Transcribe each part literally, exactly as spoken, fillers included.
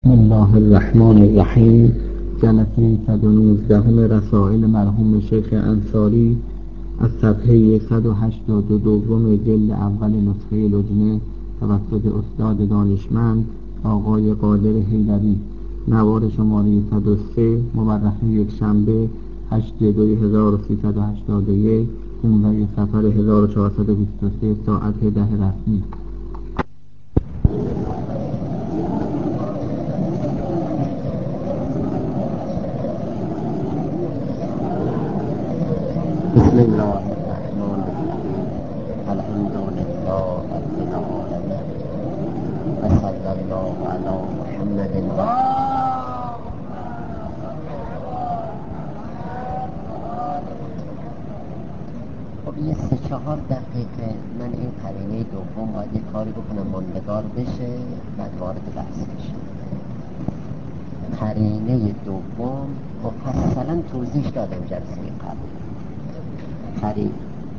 بسم الله الرحمن الرحیم. جلسه صد و نوزده رسائل مرحوم شیخ انصاری از صفحه صد و هشتاد و دو جلد اول نسخه لجنه توسط استاد دانشمند آقای قادر حیدری، نوار شماره صد و سه، مورخ یک شنبه هشتم دوی هزار و سیصد و هشتاد و یک، پانزده صفر هزار و چهارصد و بیست و سه، ساعت ده رسمی. بسم الله الرحمن الرحیم. الحمد لله رب العالمین و صلی الله علی محمد. خب یه سه چهار دقیقه من این قرینه دوم باید یه کاری بکنم ماندگار بشه، بعد وارد بحث بشه. قرینه دوم مفصلا توضیح دادم جلسه قبل. قرینه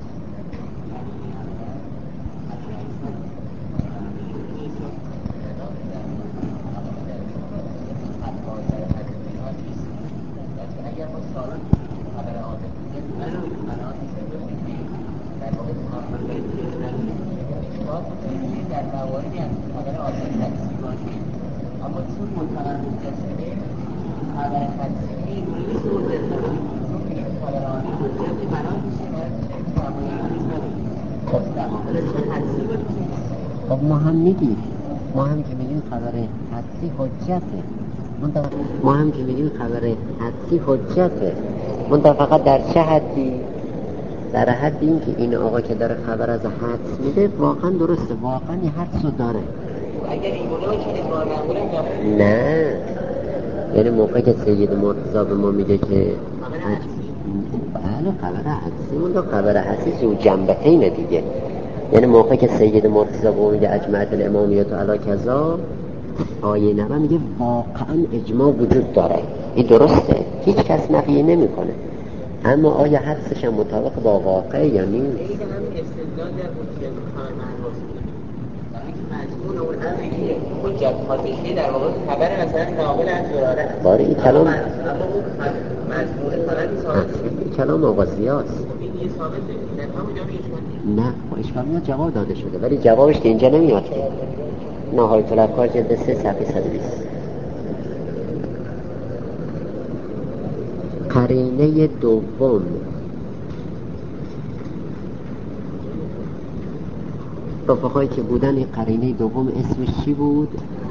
خب ما هم میگیم ما هم که میگیم خبر حدسی حجته ما هم که میگیم خبر حدسی حجته منتها فقط در چه حدی؟ در حدی این که این آقا که داره خبر از حدس میده واقعا درسته، واقعا یه حدس رو داره. اگر این بوده نه، یعنی موقعی که سید مرتضی به ما میگه که بله خبر حدسی اون خبر حدسی اون جنبه اینه دیگه. یعنی موقعی که سید مرتضی به ما میگه اجمعت الامامیت علی کذا، آیه نبا میگه واقعا اجماع وجود داره، این درسته، هیچ کس نفی نمیکنه، اما آیا حدسش هم مطابق با واقع یا نیست؟ این همین استدلال در حجت خبر معروف یعنی که مضمون اون امری حجت خاطشی در واقع خبر مثلا ناقل از زراره باره این کلام اما مضمون خبر ثابت این کلام آقا زیاست. این یه ثابته در همون جا اشکال نه، با اشکال میاد جواب داده شده ولی جوابش که اینجا نمیاد که. نهایت الافکار جلد سه صفحه صد و بیست. قرینه دوم رفقایی که بودن این قرینه دوم اسمش چی بود؟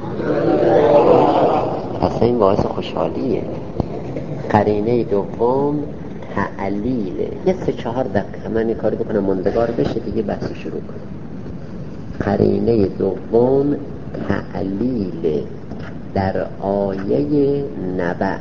اصلا این باعث خوشحالیه. قرینه دوم تعلیله. یه سه چهار دقیقه من این کاری بکنم ماندگار بشه دیگه بحث شروع کنم. قرینه دوم تعلیل در آیه نبأ،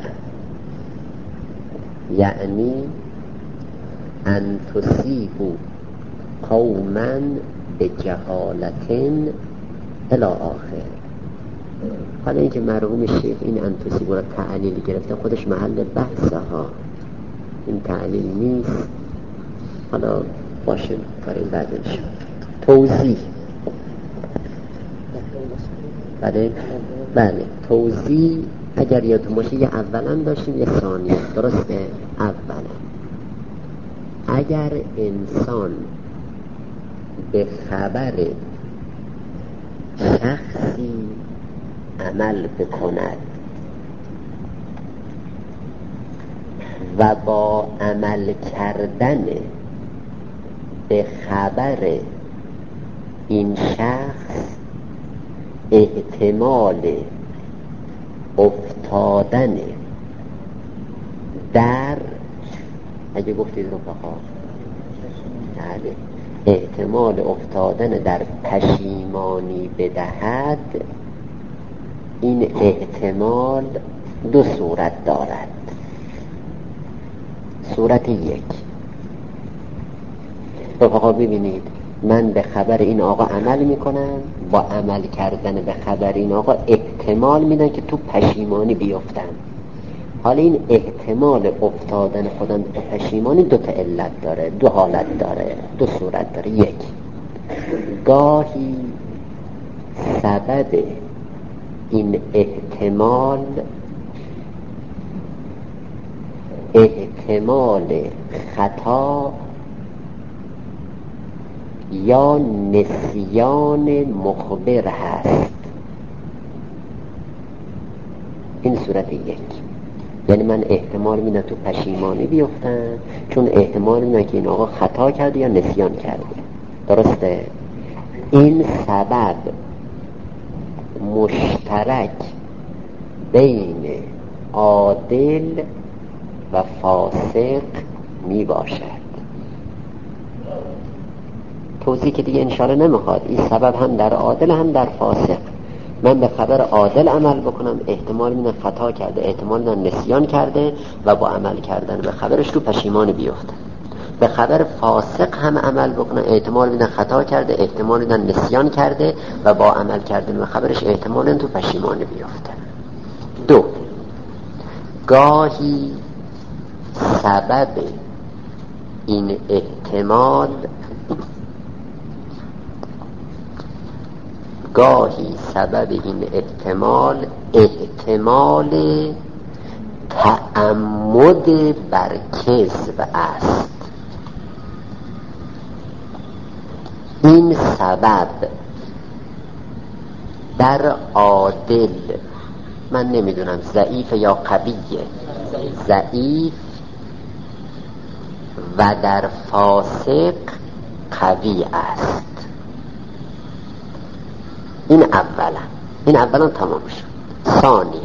یعنی ان تصیبوا قوما بجهالت الی آخر. حالا اینکه مرحوم شیخ این ان تصیبوا را تعلیل گرفته خودش محل بحثه ها، این تعلیل نیست. حالا باشه کاری بعد میشه. توضیح بله بله توضیح اگر یادتون باشه یه اولا داشتیم یه ثانیه، درسته؟ اولا اگر انسان به خبر شخصی عمل بکند و با عمل کردن به خبر این شخص احتمال افتادن در اگه گفتید رفقا بله احتمال افتادن در پشیمانی بدهد، این احتمال دو صورت دارد. صورت یک، رفقا ببینید من به خبر این آقا عمل میکنم، با عمل کردن به خبر این آقا احتمال میدن که تو پشیمانی بیفتم. حالا این احتمال افتادن خودم به پشیمانی دو تا علت داره، دو حالت داره، دو صورت داره. یک، گاهی سبب این احتمال احتمال خطا یا نسیان مخبر هست. این صورت یک، یعنی من احتمال میدم تو پشیمانی بیفتن، چون احتمال میدم که این آقا خطا کرده یا نسیان کرده. درسته؟ این سبب مشترک بین عادل و فاسق می باشد. توضیح که دیگه انشاءالله نمیخواد. این سبب هم در عادل هم در فاسق. من به خبر عادل عمل بکنم، احتمال میدن خطا کرده، احتمال میدن نسیان کرده و با عمل کردن به خبرش تو پشیمان بیفته. به خبر فاسق هم عمل بکنم، احتمال میدن خطا کرده، احتمال میدن نسیان کرده و با عمل کردن به خبرش احتمال میدن تو پشیمان بیفته. دو، گاهی سبب این احتمال گاهی سبب این احتمال احتمال تعمد بر کذب است. این سبب در عادل، من نمیدونم ضعیف یا قویه، ضعیف، و در فاسق قوی است. این اولا این اولا تمام شد. ثانیا،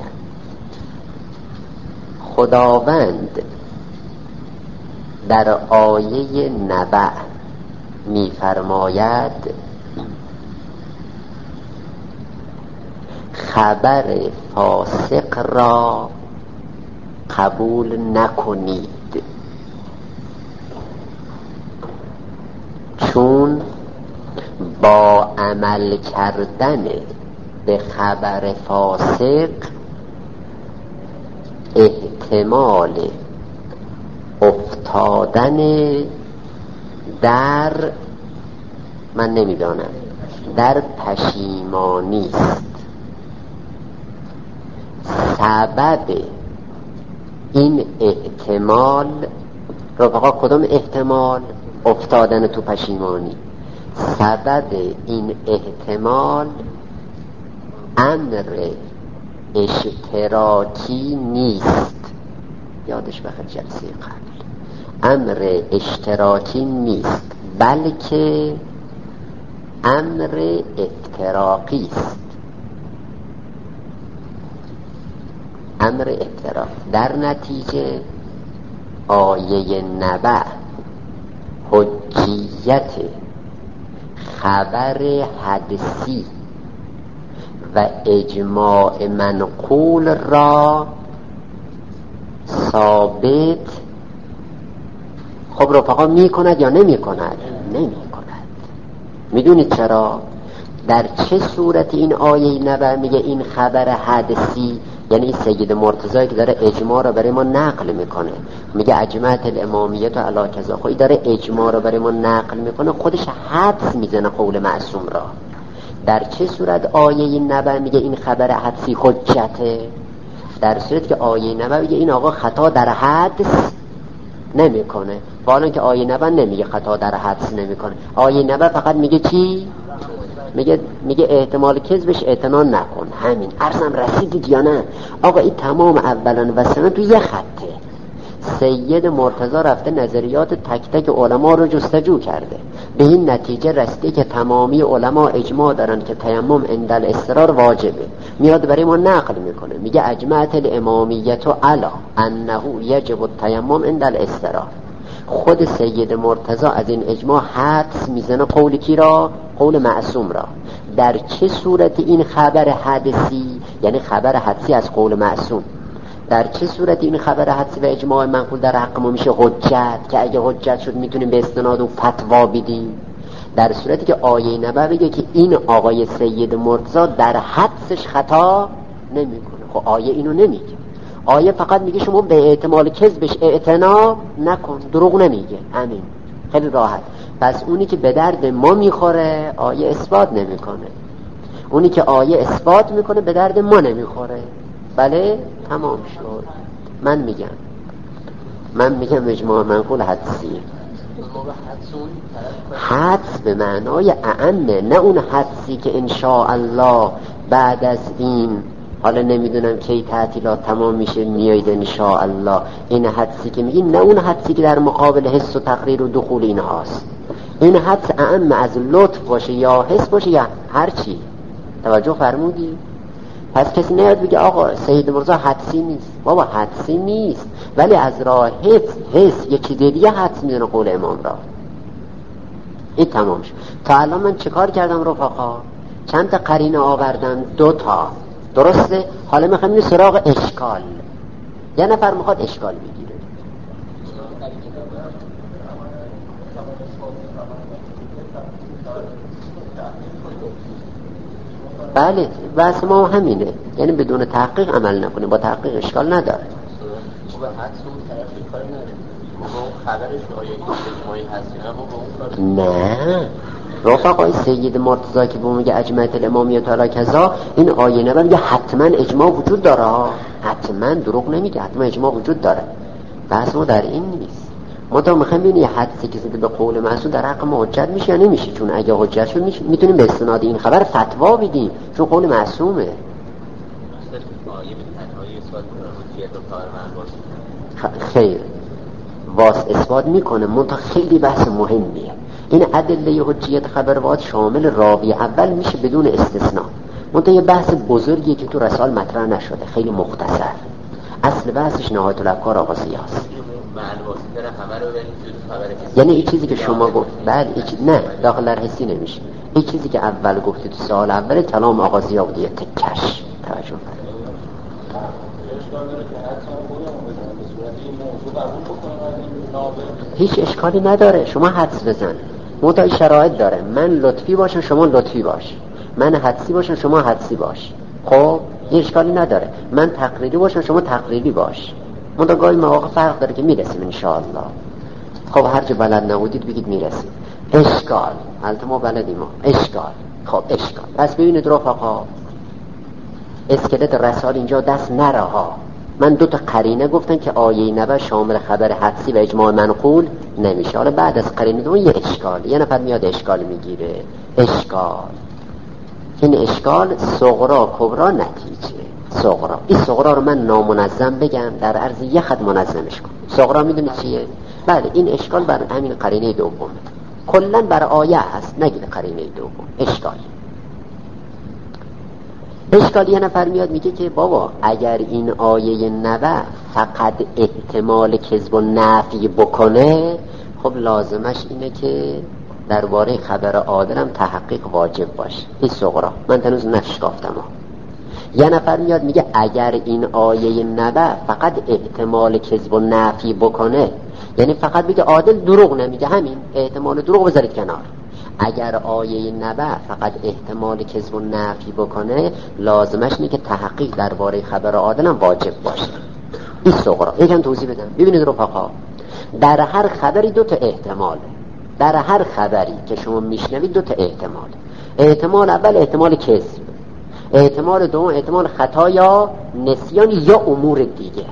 خداوند در آیه نبأ می‌فرماید خبر فاسق را قبول نکنید، چون با عمل کردن به خبر فاسق احتمال افتادن در، من نمیدانم، در پشیمانی است. سبب این احتمال، رفقا کدوم احتمال؟ افتادن تو پشیمانی. سبب این احتمال امر اشتراکی نیست. یادش بخیر جلسه قبل، امر اشتراکی نیست، بلکه امر افتراقی است. امر افتراق. در نتیجه آیه نبأ حجیت خبر حدسی و اجماع منقول را ثابت، خب رفقا می کند یا نمی کند؟ نمی کند. میدونید چرا؟ در چه صورت این آیه نبأ میگه این خبر حدسی؟ یعنی سید مرتضی که داره اجماع رو برای ما نقل میکنه، میگه اجمعت الامامیت و علی کذا، خودی داره اجماع رو برای ما نقل میکنه، خودش حدس میزنه قول معصوم را. در چه صورت آیه نبأ میگه این خبر حدسی حجته؟ در صورت که آیه نبأ میگه این آقا خطا در حدس نمیکنه، حالا که آیه نبأ نمیگه خطا در حدس نمیکنه. آیه نبأ فقط میگه چی؟ میگه میگه احتمال کذبش اعتنا نکن. همین. عرضم رسیدید یا نه؟ آقا این تمام اولا و ثانیا تو یه خطه. سید مرتضی رفته نظریات تک تک علما رو جستجو کرده، به این نتیجه رسیده که تمامی علما اجماع دارن که تیمم عند الاضطرار واجبه. میاد برای ما نقل میکنه، میگه اجمعت الامامیت علی انه یجب التیمم عند الاضطرار. خود سید مرتضی از این اجماع حدس میزنه قول کی را؟ قول معصوم را. در چه صورت این خبر حدسی، یعنی خبر حدسی از قول معصوم، در چه صورت این خبر حدسی و اجماع منقول در حق ما میشه حجت، که اگه حجت شد میتونیم به استناد و فتوا بدیم؟ در صورتی که آیه نبأ بگه که این آقای سید مرتضی در حدسش خطا نمیکنه. خب آیه اینو نمیگه، آیه فقط میگه شما به احتمال کذبش اعتنا نکن، دروغ نمیگه. همین، خیلی راحت. پس اونی که به درد ما میخوره آیه اثبات نمیکنه. اونی که آیه اثبات میکنه به درد ما نمیخوره. بله تمام شد. من میگم من میگم اجماع منقول حدسیه. حدس به معنای اعمه، نه اون حدسی که انشاءالله بعد از این حالا نمیدونم کی تعطیلات تمام میشه میایید انشاءالله، این حدسی که میگی، نه اون حدسی که در مقابل حس و تقریر و دخول این هاست. این حدس اعم از لطف باشه یا حس باشه یا هر چی. توجه فرمودی؟ پس کسی نیاد بگه آقا سید مرزا حدسی نیست. بابا حدسی نیست، ولی از راه حس حس یکی دیگه حدس میدونه قول امام را. این تمام شد. تا الان من چه کار کردم رفقا؟ چند تا قرینه آوردم، دو تا درسته. حالا میخوام این سراغ اشکال. یه نفر میخواد اشکال بگیره. بله بحث ما همینه، یعنی بدون تحقیق عمل نکنیم، با تحقیق اشکال نداره. نه رفقای سید مرتضی که بوم میگه اجمعت الامامیه تعالی کذا، این آیه نبا میگه حتما اجماع وجود داره، حتما دروغ نمیگه، حتما اجماع وجود داره. بحث ما در این نیست. ما تا میخوایم ببینیم یه حدسی که زده به قول معصوم در حق ما حجت میشه یا نمیشه. چون اگه حجت شد میتونیم به استناد این خبر فتوا بدیم، چون قول معصومه. خیر واس اثبات میکنه، منتها خیلی بحث مهمیه. این ادله حجیت خبروات شامل راوی اول میشه بدون استثناء، منتها یه بحث بزرگیه که تو رسال مطرح نشده، خیلی مختصر. اصل بحثش نهایت الافکار آغازی هست. یعنی این چیزی که شما گفت بعد ایچ... نه داخل در حسی نمیشه. این چیزی که اول گفتی تو سال اول کلام آغازی ها بودیه تکش. توجه کنید. هیچ اشکالی نداره، شما حدس بزن. منتها شرایط داره، من لطفی باشم شما لطفی باش، من حدسی باشم شما حدسی باش. خب یه اشکالی نداره، من تقریری باشم شما تقریری باش. منتها گاهی مواقع فرق داره که میرسیم انشاءالله. خب هر جا بلد نبودید بگید میرسیم. اشکال البته ما بلدیم ما. اشکال خب اشکال. پس ببینید رفقا، اسکلت رسال اینجا دست نره ها. من دو تا قرینه گفتن که آیه نبا شامل خبر حدسی و اجماع منقول نمیشه. حالا بعد از قرینه دوم یه اشکال، یه نفر میاد اشکال میگیره. اشکال این اشکال صغرا کبرا نتیجه. صغرا این صغرا رو من نامنظم بگم در عرض یه خط منظمش کنم. صغرا میدونی چیه؟ بله این اشکال بر همین قرینه دومه، کلن بر آیه هست، نگید قرینه دوم. اشکال اشکال یه نفر میاد میگه که بابا اگر این آیه نبا فقط احتمال کذب و نفی بکنه، خب لازمش اینه که درباره خبر عادلم تحقیق واجب باشه. این صغرا من تنوز نشکافتم ها. یه نفر میاد میگه اگر این آیه نبا فقط احتمال کذب و نفی بکنه، یعنی فقط بگه عادل دروغ نمیگه، همین احتمال دروغ بذارید کنار. اگر آیه نبا فقط احتمال کذب و نفی بکنه، لازمش اینه که تحقیق درباره خبر عادلم واجب باشه. این صغرا. یکم توضیح بدم. ببینید رفقا، در هر خبری دو تا احتمال، در هر خبری که شما میشنوید دو تا احتمال. احتمال اول احتمال کذب، احتمال دوم احتمال خطا یا نسیان یا امور دیگه.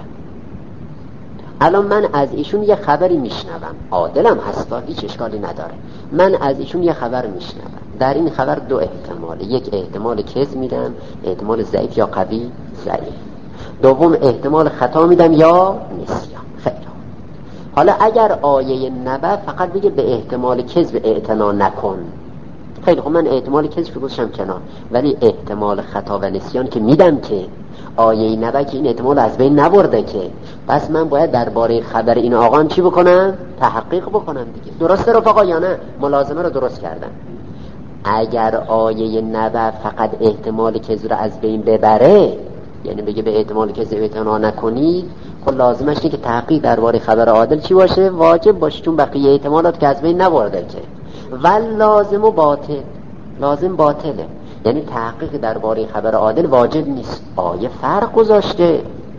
الان من از ایشون یه خبری میشنوم، عادلم هستا، هیچ اشکالی نداره. من از ایشون یه خبر میشنوم، در این خبر دو احتماله. یک احتمال کذب میدم، احتمال ضعیف یا قوی ضعیف. دوم احتمال خطا میدم یا نسیان. خیلی حالا اگر آیه نبا فقط بگه به احتمال کذب اعتنا نکن، خیلی خب من احتمال کذب گذاشتم کنار، ولی احتمال خطا و نسیان که میدم که آیه نبا که این احتمال از بین نبرده که، پس من باید درباره خبر این آقا هم چی بکنم؟ تحقیق بکنم دیگه. درسته رفقا یا نه؟ ملازمه رو درست کردم. اگر آیه نبا فقط احتمال کذب رو از بین ببره، یعنی بگه به احتمال کذب اعتنا نکنید، خب لازمش اینه که تحقیق درباره خبر عادل چی باشه؟ واجب باشه، چون بقیه احتمالات که از بین نبرده که. ول لازم و باطل، لازم باطله، یعنی تحقیق درباره خبر عادل واجب نیست. آیه فرق گذاشته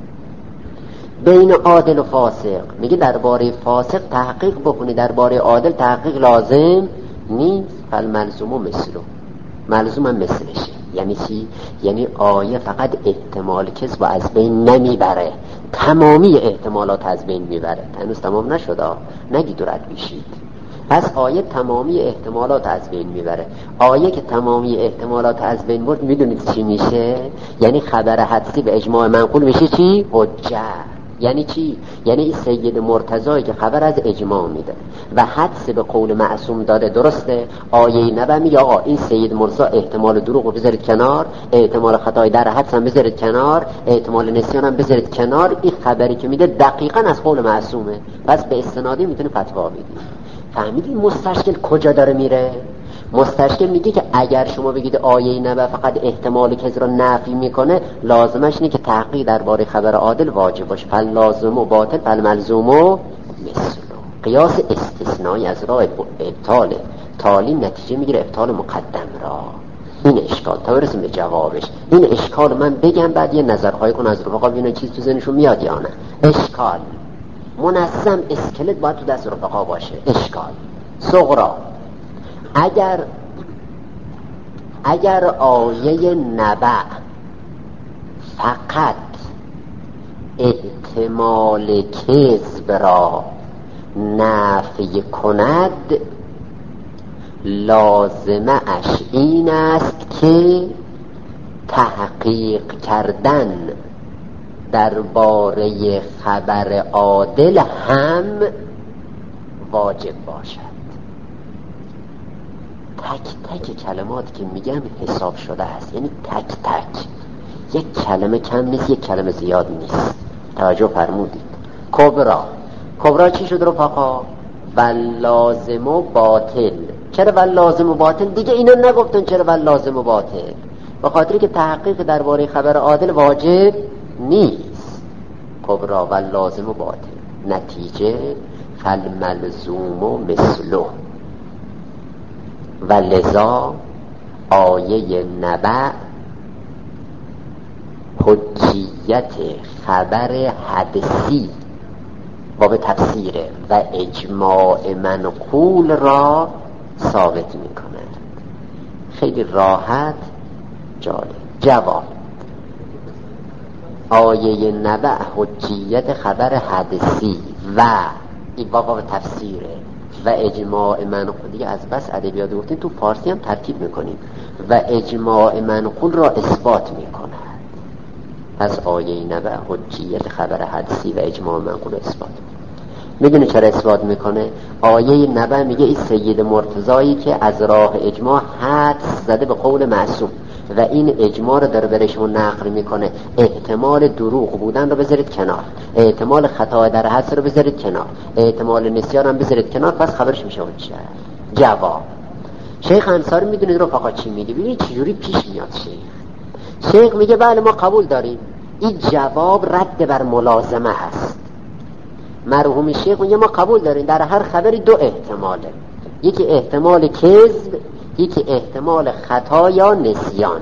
بین عادل و فاسق، میگه درباره فاسق تحقیق بکنی، درباره عادل تحقیق لازم نیست. فالملزوم مثله، ملزوم هم مثلشه. یعنی چی؟ یعنی آیه فقط احتمال کذب از بین نمیبره، تمامی احتمالات از بین میبره. هنوز تمام نشده، نگید و رد بشید. پس آیه تمامی احتمالات از بین میبره. آیه که تمامی احتمالات از بین برد میدونید چی میشه؟ یعنی خبر حدسی به اجماع منقول میشه چی؟ حجت. یعنی چی؟ یعنی این سید مرتضایی که خبر از اجماع میده و حدس به قول معصوم داده درسته، آیه نبا میگه آقا این سید مرتضی احتمال دروغ رو بذارید کنار، احتمال خطای در حدس هم بذارید کنار، احتمال نسیان هم بذارید کنار. این خبری که میده دقیقاً از قول معصومه، پس به استنادی میتونه فتوا بده. فهمیدید مستشکل کجا داره میره؟ مستشکل میگه که اگر شما بگید آیه نبا فقط احتمال کذب رو نفی میکنه، لازمش اینه که تحقیق درباره خبر عادل واجب باشه. فل لازم و باطل فل ملزوم و مثل. قیاس استثنایی از راه ابطال تالی نتیجه میگیره ابطال مقدم را. این اشکال تا برسیم به جوابش. این اشکال من بگم بعد یه نظرهای کن از رفقا ببینن چیز تو ذهنشون میاد یا نه. اشکال منظم اسکلت باید تو دست رفقا باشه. اشکال صغرا، اگر اگر آیه نبع فقط احتمال کذب را نفی کند، لازمه اش این است که تحقیق کردن درباره خبر عادل هم واجب باشد. تک تک کلمات که میگم حساب شده است، یعنی تک تک، یک کلمه کم نیست، یک کلمه زیاد نیست. توجه فرمودید. کبرا، کبرا چی شد رفقا؟ واللازم و باطل. چرا واللازم و باطل؟ دیگه اینا نگفتن چرا واللازم و باطل؟ به خاطری که تحقیق درباره خبر عادل واجب نیست. کبرا واللازم و باطل، نتیجه فالملزوم و مثله. و لذا آیه نبع حجیت خبر حدسی و به تفسیره و اجماع منقول را ثابت می کند. خیلی راحت جالب. جواب: آیه نبع حجیت خبر حدسی و این بابا به تفسیره و اجماع منقول. دیگه از بس ادبیات گفتیم تو فارسی هم ترتیب میکنیم. و اجماع منقول را اثبات میکند. پس آیه نبع حجیت خبر حدسی و اجماع منقول اثبات. میدونی چرا اثبات میکنه؟ آیه نبع میگه این سید مرتضایی که از راه اجماع حدس زده به قول معصوم و این اجماع رو داره برشمون نقل میکنه، احتمال دروغ بودن رو بذارید کنار، احتمال خطا در حدس رو بذارید کنار، احتمال نسیان هم بذارید کنار، پس خبرش میشه حجت. جواب: شیخ انصاری میدونید رفقا چی میگه؟ ببینید چجوری پیش میاد شیخ. شیخ میگه بله ما قبول داریم این جواب رد بر ملازمه هست. مرحوم شیخ میگه ما قبول داریم در هر خبری دو احتماله، یکی احتمال کذب، یکی احتمال خطا یا نسیان.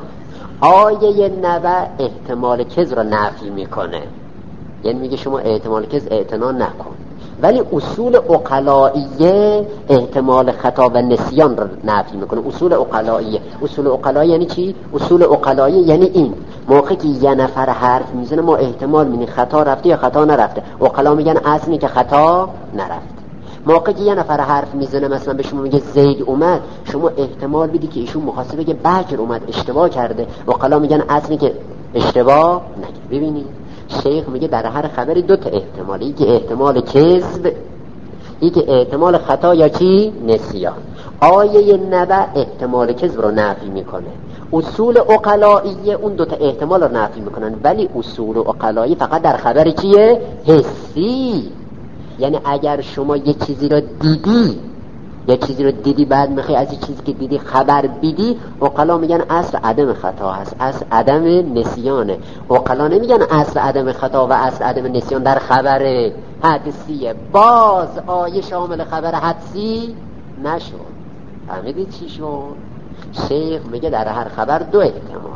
آیه نبع احتمال کذب را نفی میکنه، یعنی میگه شما احتمال کذب اعتنا نکن، ولی اصول عقلائیه احتمال خطا و نسیان را نفی میکنه. اصول عقلائیه، اصول عقلائیه یعنی چی؟ اصول عقلائیه یعنی این موقعی که یه نفر حرف میزنه ما احتمال میدیم خطا رفته یا خطا نرفته. عقلا میگن اصلی که خطا نرفته. موقعی که یه نفر حرف میزنه مثلا به شما میگه زید اومد، شما احتمال بدی که ایشون می‌خواسته بگه بکر اومد، اشتباه کرده. عقلا میگن اصلی که اشتباه نگه. ببینید شیخ میگه در هر خبری دو تا احتماله، یکی احتمال کذب، یکی احتمال خطا یا چی؟ نسیان. آیه نبع احتمال کذب رو نفی میکنه، اصول عقلائیه اون دو تا احتمال رو نفی میکنن، ولی اصول عقلایی فقط در خبر چیه؟ حسی. یعنی اگر شما یه چیزی رو دیدی، یه چیزی رو دیدی بعد میخوای از این چیزی که دیدی خبر بیدی، عقلا میگن اصل عدم خطا هست، اصل عدم نسیانه. عقلا نمیگن اصل عدم خطا و اصل عدم نسیان در خبر حدسیه. باز آیه شامل خبر حدسی نشد. فهمیدید چی شد؟ شیخ میگه در هر خبر دو احتمال،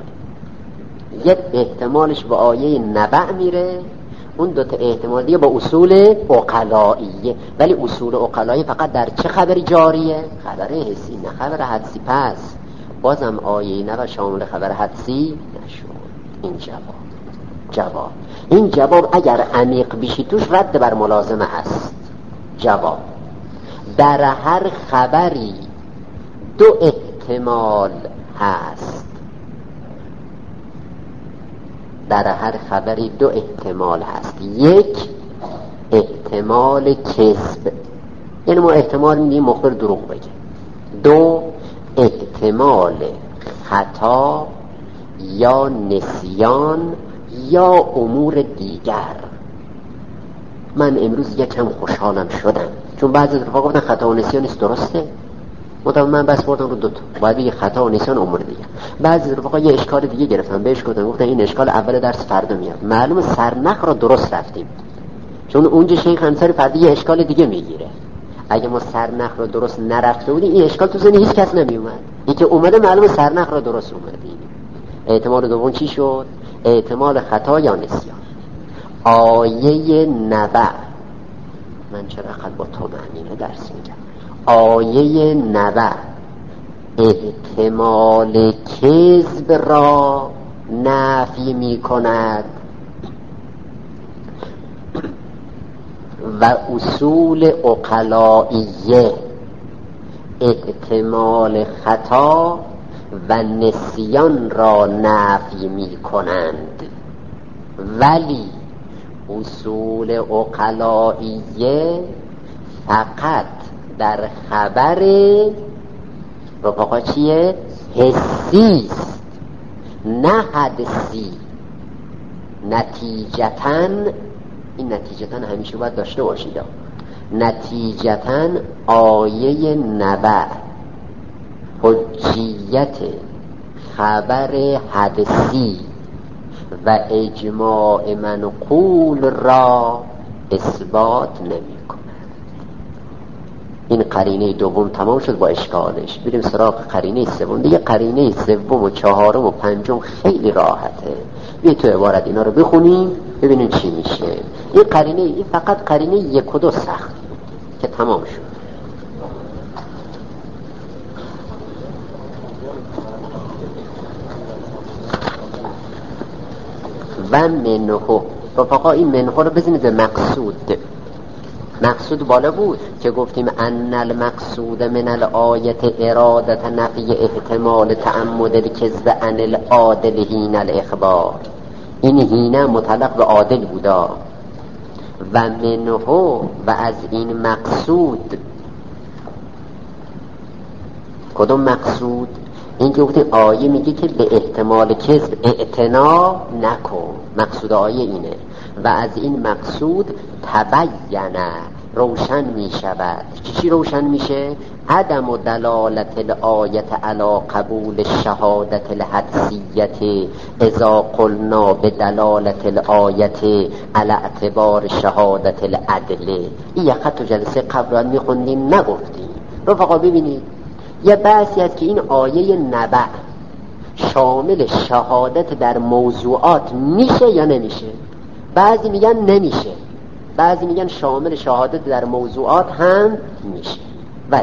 یک احتمالش با آیه نبع میره، اون دو تا احتمال دیگه با اصول عقلائیه. ولی اصول عقلایی فقط در چه خبری جاریه؟ خبر حسی، نه خبر حدسی. پس بازم آیه نبا شامل خبر حدسی نشد. این جواب جواب این جواب اگر عمیق بشی توش رد بر ملازمه هست. جواب در هر خبری دو احتمال هست. در هر خبری دو احتمال هست. یک احتمال کذب، یعنی ما احتمال میدیم مخبر دروغ بگه. دو احتمال خطا یا نسیان یا امور دیگر. من امروز یکم خوشحالم شدم چون بعضی رفقا گفتن خطا و نسیان نیست، درسته؟ مطمئن من بس بردم رو دوتا، باید بگه خطا و نسیان امور دیگر. بعضی رفقا یه اشکال دیگه گرفتن، بهش گفتن گفتن این اشکال اول درس فردا میاد. معلومه سرنخ رو درست رفتیم، چون اونجا شیخ انصاری فردا یه اشکال دیگه میگیره. اگه ما سرنخ رو درست نرفته بودیم این اشکال تو ذهن هیچ کس نمیومد. این که اومده معلومه سرنخ رو درست اومدیم. احتمال دوم چی شد؟ احتمال خطا یا نسیان. آیه نبع، من چرا خط با تو معنی درس میگم. آیه نبع احتمال کذب را نفی میکند و اصول عقلائیه احتمال خطا و نسیان را نفی می کنند. ولی اصول عقلائیه فقط در خبر رفقا چیه؟ حسی است نه حدسی. نتیجتاً، این نتیجتاً همیشه باید داشته باشید، نتیجتاً آیه نبع حجیت خبر حدسی و اجماع منقول را اثبات نمی کند. این قرینه دوم تمام شد با اشکالش. بریم سراغ قرینه سوم. دیگه قرینه سوم و چهارم و پنجم خیلی راحته. بیا تو عبارت اینا رو بخونیم ببینیم چی میشه. این قرینه، این فقط قرینه یک و دو سخت که تمام شد. و منه، رفقا این منه رو بزنید به مقصود. مقصود بالا بود که گفتیم ان المقصود من الآیت ارادت نفی احتمال تعمد الکذب عن العادل حین الاخبار. این حینه متعلق به عادل بودا. و منه، و از این مقصود. کدوم مقصود؟ این که گفتیم آیه میگه که به احتمال کذب اعتنا نکن. مقصود آیه اینه. و از این مقصود تبینه، روشن می شود. چی روشن میشه؟ عدم و دلالت الآیت علی قبول شهادت الحدسیت اذا قلنا به دلالت الآیت علی اعتبار شهادت العدل. این یک خط جلسه قبل رو میخوندیم نگفتیم. رفقا ببینید یه بحثی هست که این آیه نبع شامل شهادت در موضوعات میشه یا نمیشه. بعضی میگن نمیشه، بعضی میگن شامل شهادت در موضوعات هم میشه. ولی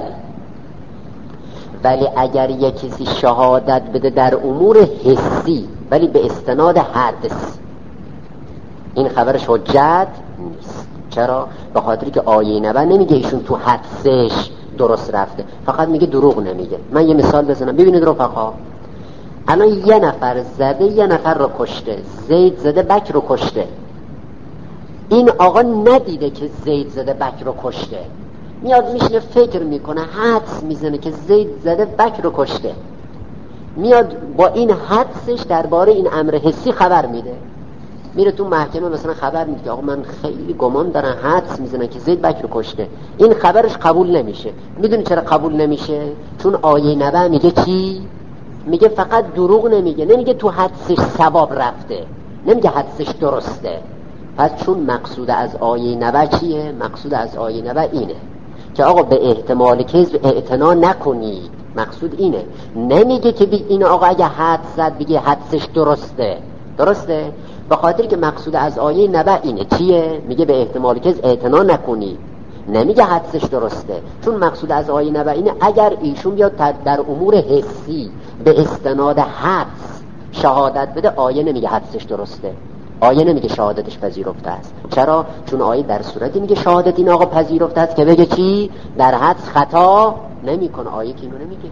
ولی اگر یک کسی شهادت بده در امور حسی ولی به استناد حدس، این خبرش حجت نیست. چرا؟ به خاطری که آیه نبع نمیگه ایشون تو حدسش درست رفته، فقط میگه دروغ نمیگه. من یه مثال بزنم ببینید رفقا. الان یه نفر زده یه نفر رو کشته، زید زده بکر رو کشته. این آقا ندیده که زید زده بکر رو کشته، میاد میشنه فکر میکنه، حدس میزنه که زید زده بکر رو کشته. میاد با این حدسش درباره این امر حسی خبر میده، میره تو محکمه مثلا خبر میده که آقا من خیلی گمان دارم، حدس میزنه که زید بکر رو کشته. این خبرش قبول نمیشه. میدونی چرا قبول نمیشه؟ چون آیه نبع میگه چی؟ میگه فقط دروغ نمیگه، نمیگه تو حدسش ثواب رفته، نمیگه حدسش درسته. پس چون مقصود از آیه نبع چیه؟ مقصود از آیه نبع اینه که آقا به احتمال کذب اعتنا نکنید. مقصود اینه. نمیگه که این آقا اگه حدس زد بگه حدسش درسته. درسته؟ به خاطر که مقصود از آیه نبع اینه. چیه؟ میگه به احتمال کذب اعتنا نکنید، نمیگه حدسش درسته. چون مقصود از آیه نبع اینه اگر ایشون بیاد در امور حسی به استناد حدس شهادت بده، آیه نمیگه حدسش درسته، آیه نمیگه شهادتش پذیرفته است. چرا؟ چون آیه در صورتی میگه شهادت این آقا پذیرفته است که بگه چی؟ در حدس خطا نمیکنه. آیه که اینو نمیگه.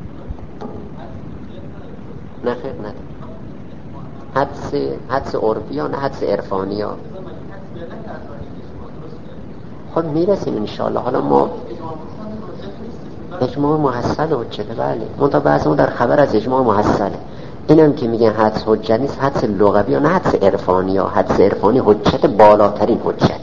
نه خیر، نه حدس حدس عرفی یا نه حدس عرفانی یا خب میرسیم انشاءالله. حالا ما اجماع محصل حجته، بله، منتها بحث ما در خبر از اجماع محصله. اینم که میگن حدس حجت نیست، حدس لغوی یا نه حدس عرفانی یا حدس عرفانی حجت بالاترین حجت.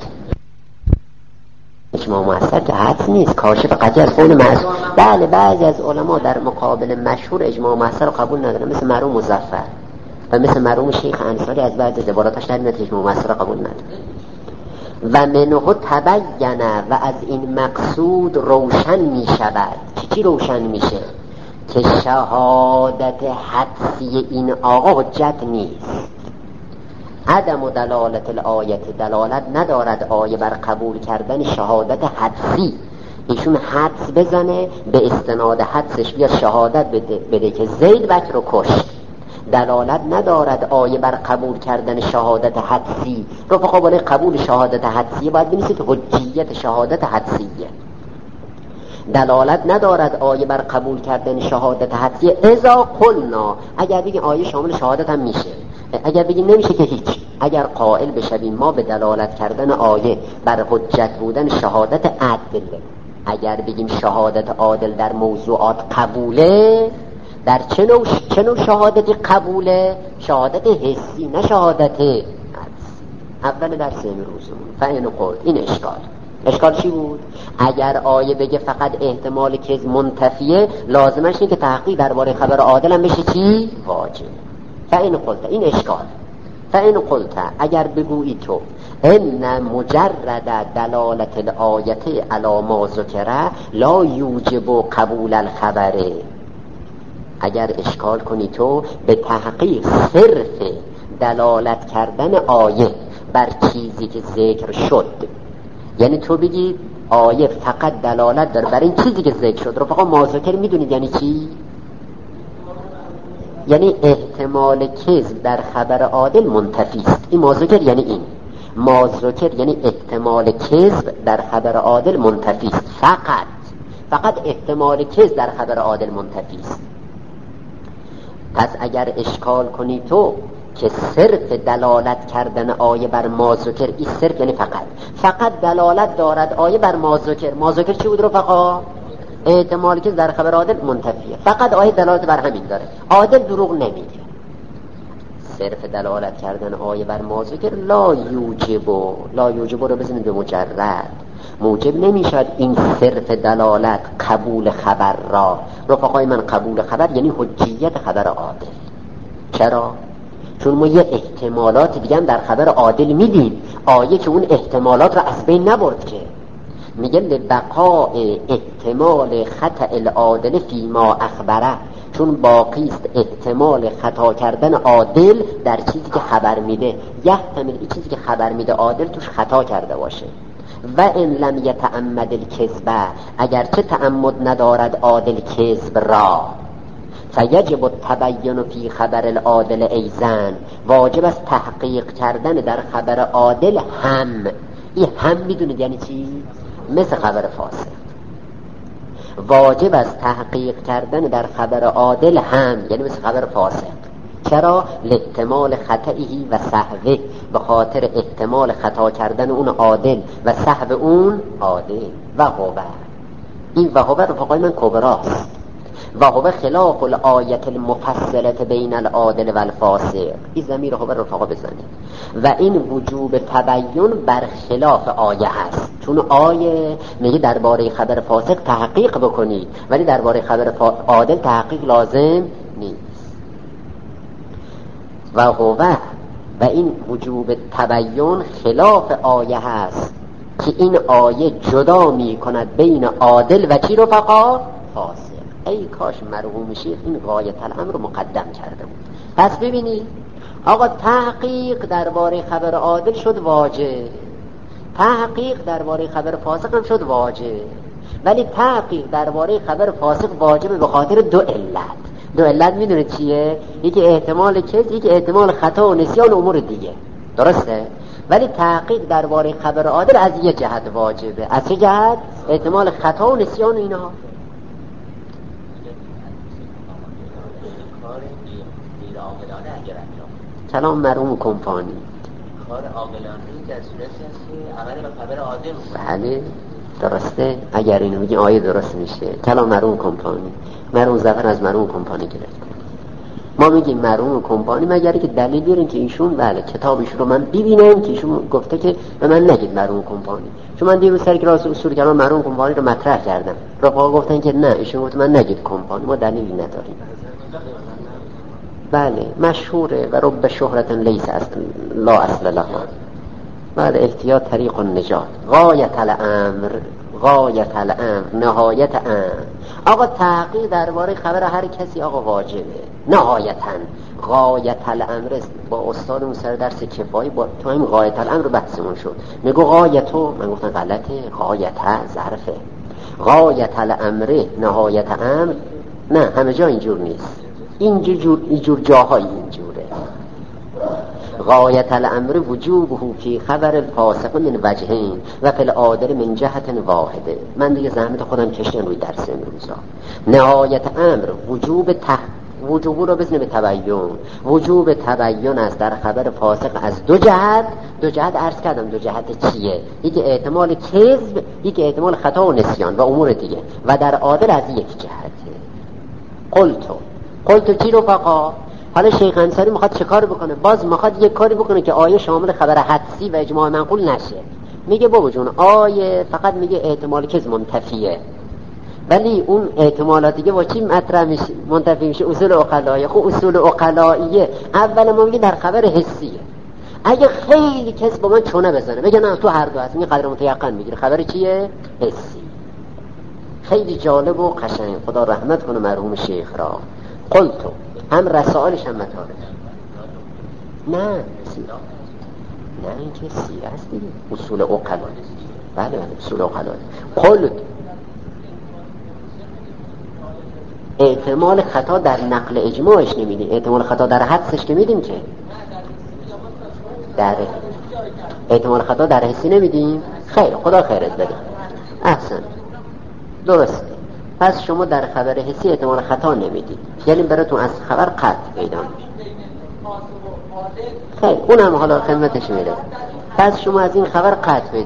اجماع محصل که حدس نیست، کاشف قضیه از قول معصوم. بله، بعضی از علما در مقابل مشهور اجماع محصل رو قبول ندارن، مثل مرحوم مظفر و مثل مرحوم شیخ انصاری از بعضی عباراتش در میاد اجماع محصل رو قبول ندارن. و منه تبینه، و از این مقصود روشن می شود. چی روشن میشه؟ که شهادت حدسی این آقا حجت نیست. عدم دلالت الآیت، دلالت ندارد آیه بر قبول کردن شهادت حدسی. ایشون حدس بزنه، به استناد حدسش بیا شهادت بده, بده که زید بکر رو کشت. دلالت ندارد آیه بر قبول کردن شهادت حدسی. رفقا بالای قبول شهادت حدسی باید بنویسید حجیت شهادت حدسیه. دلالت ندارد آیه بر قبول کردن شهادت حدسی. اذا قلنا، اگر بگیم آیه شامل شهادت هم میشه، اگر بگیم نمیشه که هیچ. اگر قائل بشویم ما به دلالت کردن آیه بر حجت بودن شهادت عدل، اگر بگیم شهادت عادل در موضوعات قبوله، در چه نوع, چه نوع شهادتی قبوله؟ شهادت حسی، نه شهادت حدسی. اول درس امروزمون فعین قول. این اشکال اشکال چی بود؟ اگر آیه بگه فقط احتمال کذب منتفیه، لازمش اینه که تحقیق درباره خبر عادل هم بشه چی؟ واجب. فعین قلت، این اشکال. فعین قلت، اگر بگویی تو ان مجرد دلالت الآیت علی ما ذکر لا یوجب قبول الخبر، اگر اشکال کنی تو به تحقیق صرف دلالت کردن آیه بر چیزی که ذکر شد، یعنی تو بگی آیه فقط دلالت داره بر این چیزی که ذکر شد، رفقا ما ذکر میدونید یعنی چی؟ یعنی احتمال کذب در خبر عادل منتفی است. این ما ذکر یعنی این ما ذکر یعنی احتمال کذب در خبر عادل منتفی است. فقط فقط احتمال کذب در خبر عادل منتفی است. پس اگر اشکال کنی تو که صرف دلالت کردن آیه بر ما ذکر، این صرف یعنی فقط فقط دلالت دارد آیه بر ما ذکر. ما ذکر چی بود رفقا؟ احتمالی که در خبر عادل منتفیه. فقط آیه دلالت بر همین داره، عادل دروغ نمیگه. صرف دلالت کردن آیه بر ما ذکر لا یوجب، لا یوجب رو بزنید به مجرد، موجب نمیشد این صرف دلالت قبول خبر را. رفقای من قبول خبر یعنی حجیت خبر عادل. چرا؟ چون ما یه احتمالات دیگه هم در خبر عادل میدیم، آیه که اون احتمالات را از بین نبرد که میگه لبقاء احتمال خطأ العادل فیما اخبره، چون باقی است احتمال خطا کردن عادل در چیزی که خبر میده. یحتمل این چیزی که خبر میده عادل توش خطا کرده باشه. و ان لم یتعمد الکذب، اگرچه تعمد ندارد عادل کذب را، فیجب التبین فی خبر العادل ایزن، واجب است تحقیق کردن در خبر عادل هم. این هم میدونید یعنی چی؟ مثل خبر فاسق. واجب است تحقیق کردن در خبر عادل هم، یعنی مثل خبر فاسق. چرا؟ لاحتمال خطئه و سهوه، به خاطر احتمال خطا کردن اون عادل و سهو اون عادل. و هو، این و هو رفقای من کبراست. و هو خلاف الآیت المفصلت بین العادل و الفاسق. این ضمیر هو رفقا بزنید. و این وجوب تبین بر خلاف آیه است، چون آیه میگه درباره خبر فاسق تحقیق بکنید، ولی درباره خبر عادل تحقیق لازم نیست. و هو، و این وجوب تبین خلاف آیه است که این آیه جدا می کند بین عادل و چی رفقا؟ فاسق. ای کاش مرحوم شیخ این غایت الامر رو مقدم کرده بود. پس ببینید آقا، تحقیق درباره خبر عادل شد واجب، تحقیق درباره خبر فاسق هم شد واجب، ولی تحقیق درباره خبر فاسق واجب به خاطر دو علت. دو علت میدونه چیه؟ یکی احتمال کذب، یکی احتمال خطا و نسیان و امور دیگه، درسته؟ ولی تحقیق درباره خبر عادل از یک جهت واجبه. از چه جهت؟ احتمال خطا و نسیان و اینها. کلام مرحوم کمپانی کار عاقلانه در صورتی است که عمل به خبر عادل. بله درسته. اگر اینو بگیم آیه درست میشه. کلام مرحوم کمپانی، مرحوم ظفر از مرحوم کمپانی گرفت. ما میگیم مرحوم کمپانی مگر که دلیل بیارین که ایشون بله کتابش رو من ببینم که ایشون گفته که به من نگید مرحوم کمپانی. چون من دیروز سر کلاس اصول کلام مرحوم کمپانی رو مطرح کردم، رفقا گفتن که نه ایشون گفت من نگید کمپانی، ما دلیلی نداریم. بله مشهوره و رب شهرت لیس اصل لا اصل لها. بله احتیاط طریق النجات. غایت الامر، غایت الامر، نهایت امر. آقا تحقیق درباره خبر هر کسی آقا واجبه. نهایتاً غایت الامر است. با استادمون سر درس کفایی با تو هم غایت الامر بحثمون شد. میگو غایتو، من گفتم غلطه، غایت ظرفه. غایت الامر نهایت امر. نه همه جا اینجور نیست. اینجور اینجور جاهای اینجوره. غایت الامر وجوبه فی خبر الفاسق من وجهین و فی العادل من جهت واحده. من دیگه زحمت خودم کشتم روی درس امروزا. نهایت امر وجوب ته وجوب رو بزنه به تبیین. وجوب تبیین است در خبر فاسق از دو جهت. دو جهت عرض کردم دو جهت چیه؟ یکی احتمال کذب، یکی احتمال خطا و نسیان و امور دیگه، و در عادل از یک جهته. قلتو قلتو چی رفقا؟ حالا شیخ انصاری میخواد چه کار بکنه؟ باز میخواد یک کاری بکنه که آیه شامل خبر حدسی و اجماع منقول نشه. میگه بابا جون آیه فقط میگه احتمال کذب منتفیه، ولی اون احتمالات دیگه با چی مطرح میشه منتفی میشه؟ اصول عقلاییه. خب اصول عقلاییه اول ما میگه در خبر حسیه. اگه خیلی کس با من چونه بزنه بگه نه تو هر دو هست، این قدر متیقن میگیره خبر چیه؟ حسی. خیلی جالب و قشنگ. خدا رحمت کنه مرحوم شیخ را. قلتو هم رسائلش هم مطالب. نه سیره، نه این که سیره است دیگه، اصول عقلاییه. بله بله اصول عقلاییه. قلت احتمال خطا در نقل اجماعش نمیدیم، احتمال خطا در حدسش که میدیم، که در احتمال خطا در حسی نمیدیم. خیر خدا خیرت بده، احسن درسته. پس شما در خبر حسی احتمال خطا نمیدید، یعنی براتون از خبر قطع پیدا میشه. خیر اونم حالا خدمتش میره. پس شما از این خبر قطع پیدا.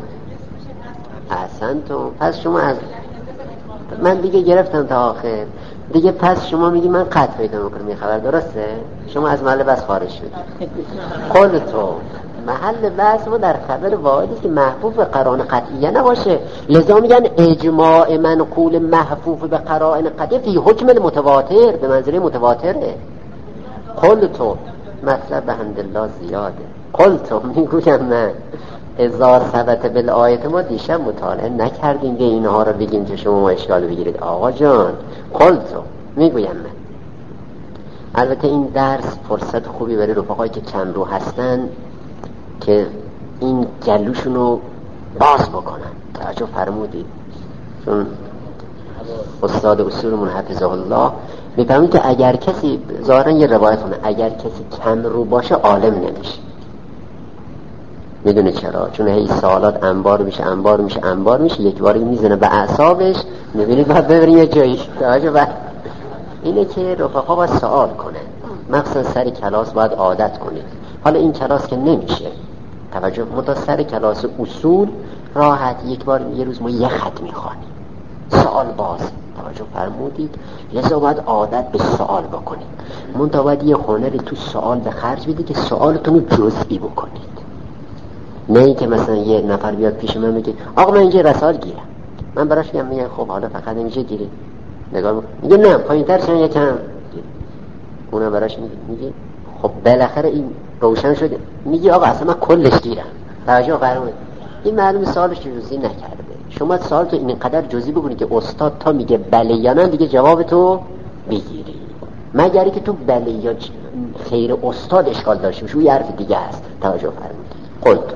احسن تو. پس شما از من دیگه گرفتم تا آخر دیگه. پس شما میگی من قطع پیدا میکنم این خبر، درسته؟ شما از محل بس خارج شدید. قول تو محل بس ما در خبر واحدی که محفوف به قرائن قطعیه نباشه. لذا میگن اجماع منقول محفوف به قرائن قطعیه فی حکم المتواتر، به منزله متواتره. قول تو مطلب به حمدالله زیاده. قول تو میگویم من ازار ثبت بالآیت، ما دیشب مطالعه نکردیم به اینها رو بگیم که شما اشکال بگیرید. آقا جان قول تو میگویم من. البته این درس فرصت خوبی برای رفقایی که کم رو هستن که این گلوشون رو باز بکنن. توجه فرمودید؟ چون استاد اصولمون حفظه الله میفهمید که اگر کسی ظاهرا یه روایت کنه اگر کسی کم رو باشه عالم نمیشه. میدونه چرا؟ چون هی سوالات انبار میشه انبار میشه انبار میشه یک باری میزنه به اعصابش. میبینید باید ببرین یه جایی. توجه بر اینه که رفقا باید سوال کنه، مخصوصا سر کلاس باید عادت کنید. حالا این کلاس که نمیشه توجه متا سر کلاس اصول راحت یک بار یه روز ما یه خط میخوانیم، سوال باز. توجه فرمودید؟ لذا باید عادت به سوال بکنید. منتها باید یه هنری تو سوال به خرج بدید که سوالتون رو جزئی بکنید. نه ای که مثلا یه نفر بیاد پیش من میگه آقا من اینجا رسال گیرم، من براش میگم میگه خب حالا فقط اینجا گیری، نگاه میگه نه پایین‌تر شون یکم، اونم براش میگه میگه خب بالاخره این روشن شده، میگه آقا اصلا من کلش گیرم. توجه فرمایید، این معلومه سوالش جزئی نکرده. شما سوالتو اینقدر جزئی بکنی که استاد تا میگه بله یا نه دیگه جواب تو بگیری، مگر که تو بله یا خیر استاد اشکال داشته باشه، اون حرف دیگه است. توجه فرمایید. قلت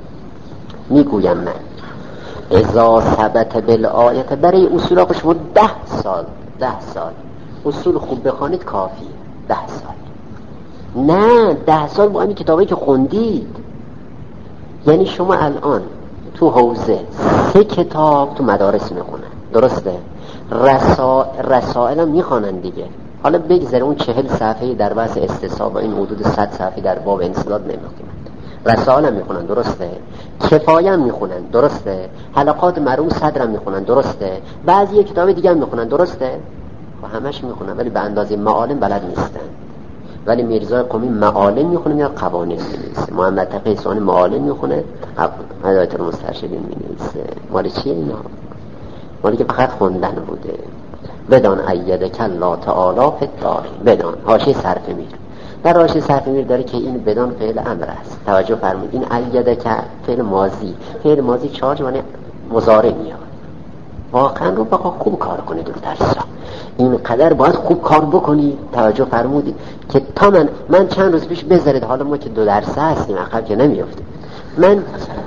میگویم من اذا ثبت بالآیت، برای اصول آقا شما ده سال ده سال اصول خوب بخوانید کافیه. ده سال نه ده سال با همین کتابایی که خوندید. یعنی شما الان تو حوزه سه کتاب تو مدارس میخونن، درسته؟ رسا... رسائل هم میخوانن دیگه. حالا بگذره اون چهل صفحه در بحث استصحاب و این حدود صد صفحه در باب انسداد نمیخونن. رسائل هم میخونن، درسته؟ کفایه هم میخونن، درسته؟ حلقات مرحوم صدر هم میخونن، درسته؟ بعضی کتاب دیگه هم میخونن، درسته؟ و همش میخونن ولی به اندازه معالم بلد نیستن. ولی میرزا قمی معالم میخونه یا قوانین می‌نویسه. محمد تقی حسانی معالم میخونه، هدایت المسترشدین می‌نویسه. مال چیه اینا؟ مالی که فقط خوندن بوده. بدان ایدک الله تعالی فی الدار. بدان حاشیه صرف میر. در حاشیه صرف میر داره که این بدان فعل امر است. توجه فرمایید. این ایدک فعل ماضی، فعل ماضی چارج معنی مضارع میاد. واقعا رو بخوا خوب کار کنید رو درسا. این قدر باید خوب کار بکنی. توجه فرمودید که تا من من چند روز پیش بذارید، حالا ما که دو درسه هستیم عقب که نمیافتیم، من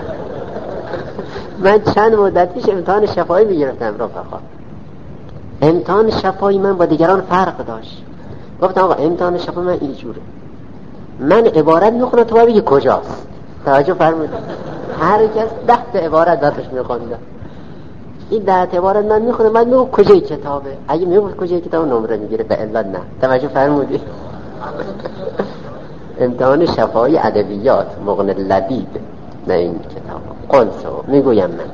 من چند مدت پیش امتحان شفایی میگرفتم رفقا. امتحان شفایی من با دیگران فرق داشت. گفتم آقا امتحان شفایی من اینجوره، من عبارت میخونم تو باید بگی کجاست. توجه فرمودید هر کس ده تا عبارت دادش میخوندم. این ده عبارت من میخونم، من میگم کجای کتابه. اگه میگم کجای کتاب نمره میگیره، به علت نه. توجه فرمودید امتحان شفایی ادبیات مغنی لبیب نه این کتاب. قلتو میگویم من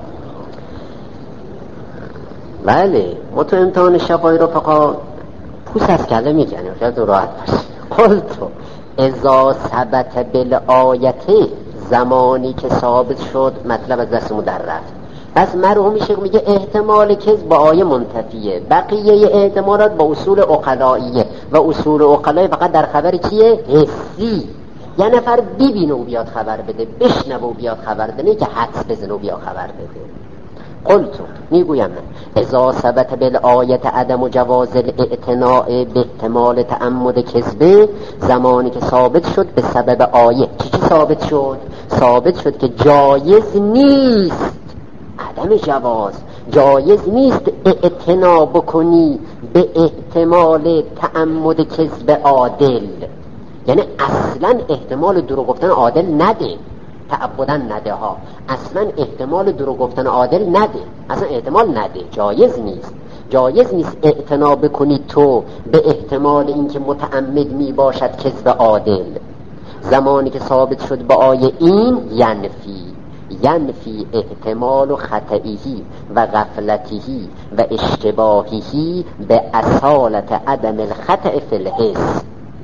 بله ما تو امتحان شفایی رو فقط پوست از کله میکنیم شاید راحت باشه. قلتو اذا ثبت بالآیته، زمانی که ثابت شد مطلب از دستمون در رفت. پس مرحوم میشه میگه احتمال کذب با آیه منتفیه، بقیه احتمالات با اصول عقلائیه و اصول عقلایی فقط در خبر چیه؟ حسی. یه نفر ببینه و بیاد خبر بده، بشنوه و بیاد خبر بده، نه که حدس بزنه و بیاد خبر بده. قلتو میگویم من اذا ثبت بالآیت عدم جواز الاعتناء به احتمال تعمد کذبه، زمانی که ثابت شد به سبب آیه. چی چی ثابت شد؟ ثابت شد که جایز نیست، عدم جواز جایز نیست اعتنا بکنی به احتمال تعمد کذب عادل. یعنی اصلا احتمال دروغ گفتن عادل نده، تعبدن نده ها، اصلا احتمال دروغ گفتن عادل نده، اصلا احتمال نده، جایز نیست. جایز نیست اعتنا بکنی تو به احتمال اینکه متعمد می باشد کذب عادل. زمانی که ثابت شد با آیه این ینفی ینفی احتمال خطئیهی و غفلتیهی و اشتباهیهی به اصالت عدم الخطأ فی الحس.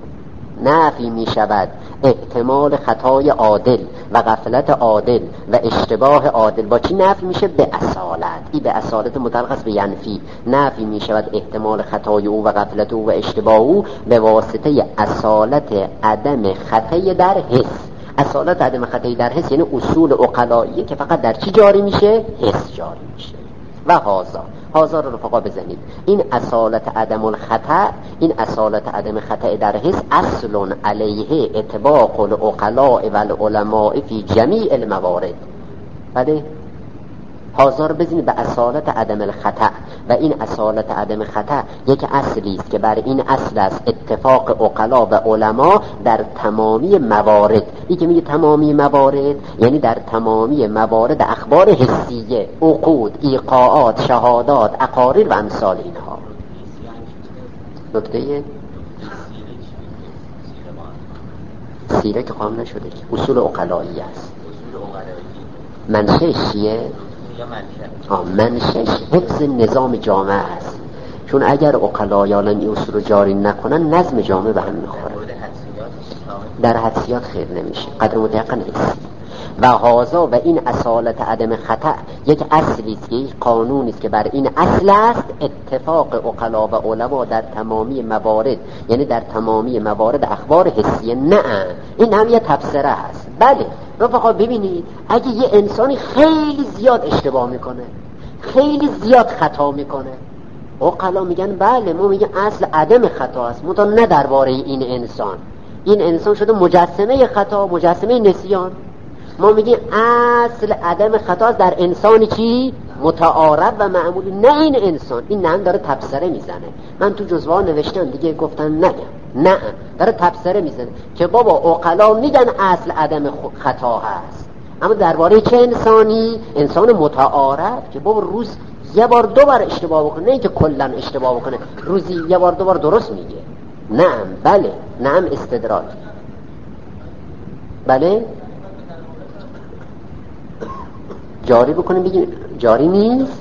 نفی می شود احتمال خطای عادل و غفلت عادل و اشتباه عادل. با چی نفی میشه؟ به اصالت. این به اصالت متعلق است به ینفی. نفی می شود احتمال خطای او و غفلت او و اشتباه او به واسطه اصالت عدم خطای در حس. اصالت عدم خطای در حس یعنی اصول عقلائیه که فقط در چی جاری میشه؟ حس جاری میشه. و هازا هازا رو رفقا بزنید. این اصالت عدم الخطأ، این اصالت عدم خطأ در حس اصل علیه اطباق العقلاء و العلماء فی جمیع الموارد. بله هازا رو بزنید به اصالت عدم الخطأ. و این اصالت عدم خطأ یک اصلی است که بر این اصل است اتفاق عقلا و علما در تمامی موارد. این که میگه تمامی موارد یعنی در تمامی موارد اخبار حسیه، عقود، ایقاعات، شهادات، اقاریر و امثال اینها. نکته سیره که قام نشده که اصول عقلایی است. منشأ چیه؟ منشأ حفظ نظام جامعه است. چون اگر عقلایان این اصول رو جاری نکنن نظم جامعه به هم میخوره. در حدسیات خیر نمیشه، قدر متیقن نیست. و هازا و این اصالت عدم خطأ یک اصلی است که یک قانونی است که بر این اصل است اتفاق عقلا و علما در تمامی موارد، یعنی در تمامی موارد اخبار حسیه. نه این هم یه تفسیره است. بله رفقا ببینید اگه یه انسانی خیلی زیاد اشتباه میکنه، خیلی زیاد خطا میکنه، عقلا میگن بله ما میگن اصل عدم خطا است، منتها نه درباره این انسان. این انسان شده مجسمه خطا، مجسمه نسیان. ما میگیم اصل عدم خطا در انسانی چی؟ متعارف و معمولی، نه این انسان. این نه داره تبصره میزنه. من تو جزوه ها نوشتم دیگه، گفتن نگم. نه داره تبصره میزنه که بابا عقلا میگن اصل عدم خطا هست، اما درباره چه انسانی؟ انسان متعارف که بابا روز یه بار دو بار اشتباه بکنه، نه اینکه کلا اشتباه بکنه، روزی یه بار دو بار درست میگه. نعم بله، نعم استدراج. بله جاری بکنیم بگیم جاری نیست.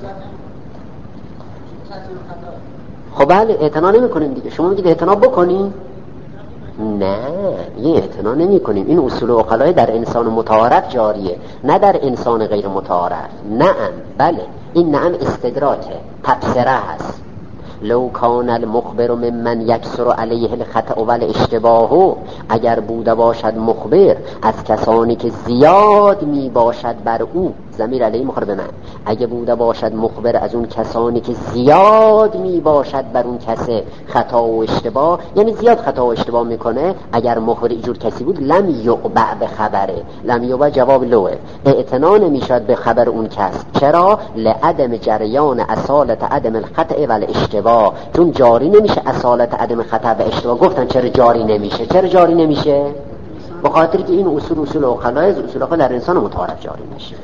خب بله اعتنا نمی کنیم دیگه. شما میگید اعتنا بکنیم؟ نه یه اعتنا نمی کنیم. این اصول عقلای در انسان متعارف جاریه، نه در انسان غیر متعارف. نعم بله، این نعم استدراجه، تبصره هست. لو کان المخبر ممن یکثر علیه الخطأ و الاشتباه، اگر بوده باشد مخبر از کسانی که زیاد می باشد بر او، ضمیر علیه مخبر به من، اگه بوده باشد مخبر از اون کسانی که زیاد می باشد بر اون کسه خطا و اشتباه، یعنی زیاد خطا و اشتباه میکنه، اگر مخبر اینجور کسی بود لم یقبع به خبره، لم یقبع جواب لوه، اعتنا نمیشد به خبر اون کس. چرا؟ لعدم جریان اصالت عدم الخطأ و الاشتباه، چون جاری نمیشه اصالت عدم خطأ و اشتباه. گفتن چرا جاری نمیشه؟ چرا جاری نمیشه؟ به خاطر که این اصول اصول عقلای از اصول عقل در انسان متعارف جاری میشه.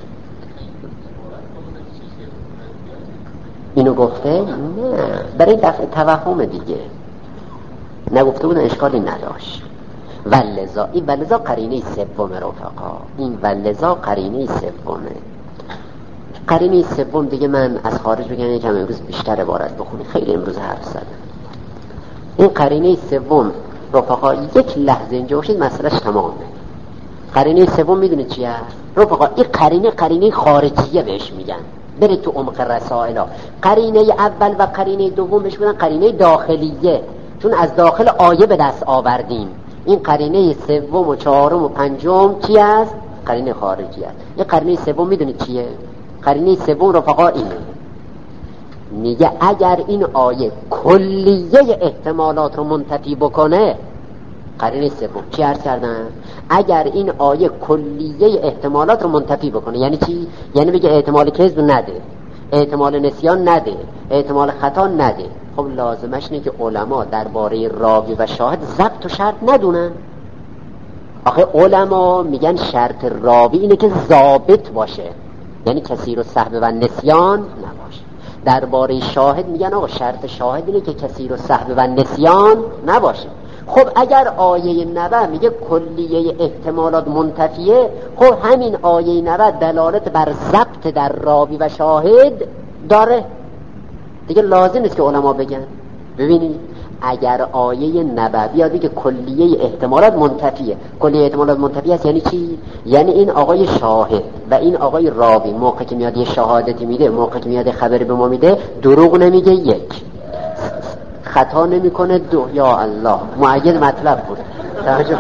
اینو گفته؟ نه، برای دفع توهم دیگه نگفته بودن، اشکالی نداشت. ولذا این ولذا قرینه سوم رفقا، این ولذا قرینه سومه. قرینه سوم دیگه من از خارج بگم یکم امروز بیشتر عبارت بخونی، خیلی امروز حرف زدم. این قرینه سوم رفقا یک لحظه اینجا باشید مسئلهش تمامه. قرینه سوم میدونید چیه رفقا؟ این قرینه قرینه خارجیه بهش میگن. برید تو عمق رسائل. قرینه اول و قرینه دوم بهش میگن قرینه داخلیه، چون از داخل آیه به دست آوردیم. این قرینه سوم و چهارم و پنجم چی است؟ قرینه خارجی است. این قرینه سوم میدونید چیه؟ قرینه سوم رفقا اینه، میگه اگر این آیه کلیه احتمالات رو منتفی بکنه، قرینه سوم چی عرض کردن؟ اگر این آیه کلیه احتمالات رو منتفی بکنه، یعنی چی؟ یعنی بگه احتمال کذب نده، احتمال نسیان نده، احتمال خطا نده. خب لازمش اینه که علما درباره راوی و شاهد ضبط و شرط ندونن. آخه علما میگن شرط راوی اینه که ضابط باشه، یعنی کثیر السهو و نسیان نباشه. درباره شاهد میگن آقا شرط شاهد اینه که کثیر السهو و نسیان نباشه. خب اگر آیه نوه میگه کلیه احتمالات منتفیه، خب همین آیه نوه دلالت بر ضبط در راوی و شاهد داره دیگه. لازم نیست که علما بگن. ببینید اگر آیه نوه بیاد بگه کلیه احتمالات منتفیه، کلیه احتمالات منتفیه است یعنی چی؟ یعنی این آقای شاهد و این آقای راوی موقع که میاد یه شهادتی میده، موقع که میاد خبری به ما میده، دروغ نمیگه، یک خطا نمیکنه، دو یا الله معید مطلب بود. توجه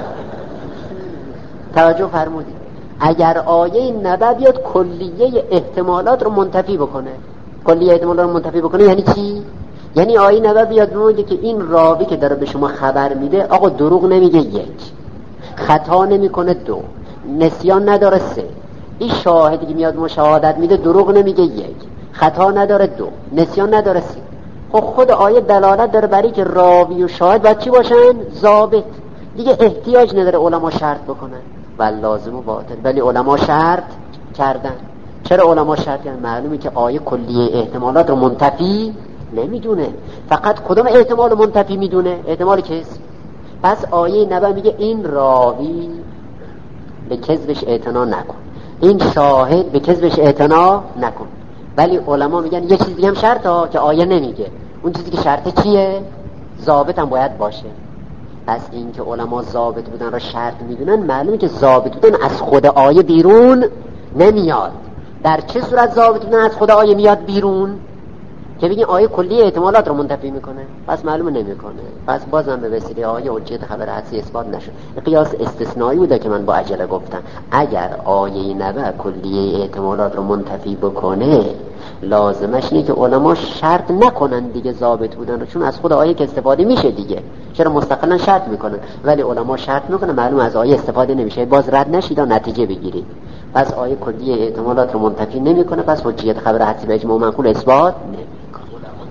توجه فرمودید. اگر آیه نوه بیاد کلیه احتمالات رو منتفی بکنه، کلیه احتمالات رو منتفی بکنه یعنی چی؟ یعنی آیه نوه بیاد میگه که این راوی که داره به شما خبر میده آقا دروغ نمیگه، یک خطا نمیکنه، دو نسیان نداره، سه این شاهدی که میاد مشاهدت میده دروغ نمیگه، یک خطا نداره، دو نسیان نداره، سه. خب خود آیه دلالت داره برای که راوی و شاهد باید چی باشن؟ ضابط. دیگه احتیاج نداره علما شرط بکنن و لازم و باطل، ولی علما شرط کردن. چرا علما شرط کردن؟ معلومه که آیه کلیه احتمالات رو منتفی نمیدونه، فقط کدوم احتمال منتفی میدونه؟ احتمال کذب. پس آیه نبا میگه این راوی به کذبش اعتنا نکن، این شاهد به کذبش اعتنا نکن. ولی علما میگن یه چیز دیگه هم شرط ها که آیه نمیگه. اون چیزی که شرط چیه؟ ضابط هم باید باشه. پس این که علما ضابط بودن را شرط میدونن، معلومه که ضابط بودن از خود آیه بیرون نمیاد. در چه صورت ضابط بودن از خود آیه میاد بیرون؟ که بگین آیه کلی احتمالات رو منتفی میکنه، پس معلومه نمیکنه. پس بازم به وسیله آیه حجت خبر حدسی اثبات نشد. قیاس استثنایی بوده که من با عجله گفتم. اگر آیه نوه کلیه احتمالات رو منتفی بکنه، لازمش اینه که علما شرط نکنن دیگه ضابط بودن رو، چون از خود آیه که استفاده میشه دیگه، چرا مستقلا شرط میکنن؟ ولی علما شرط میکنن، معلوم از آیه استفاده نمیشه. باز رد نشید و نتیجه بگیرید. پس آیه کلی احتمالات رو منتفی نمیکنه، پس حجیت خبر حدسی به اجماع منقول اثبات نمیکنه.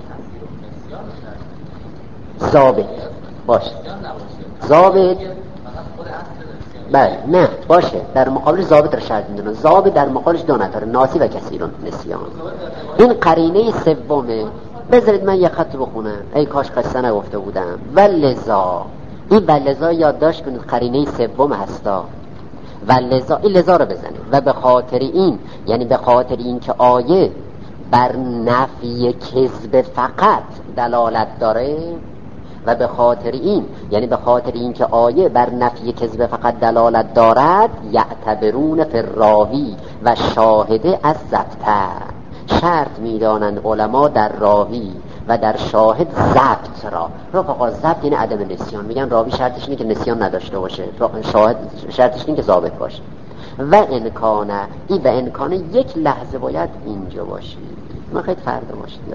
ثابت باشه، ضابط بله نه باشه، در مقابل ضابط رو شرط میدونه. ضابط در مقابلش دو نداره، ناسی و کثیرون نسیان. این قرینه سومه. بذارید من یه خط بخونم، ای کاش قصه نگفته بودم. ولذا، این ولذا یادداشت کنید، قرینه سوم هستا. ولذا، این لذا رو بزنید. و به خاطر این، یعنی به خاطر این که آیه بر نفی کذب فقط دلالت داره، و به خاطر این، یعنی به خاطر این که آیه بر نفی کذب فقط دلالت دارد، یعتبرون فی الراوی و شاهده از ضبطه، شرط میدانند علما در راوی و در شاهد ضبط را. رفقا ضبط یعنی عدم نسیان. میگن راوی شرطش اینه که نسیان نداشته باشه، شاهد شرطش اینه که ضابط باشه. و امکانه، این و امکانه یک لحظه باید اینجا باشید. ما خیلی فردا باشید.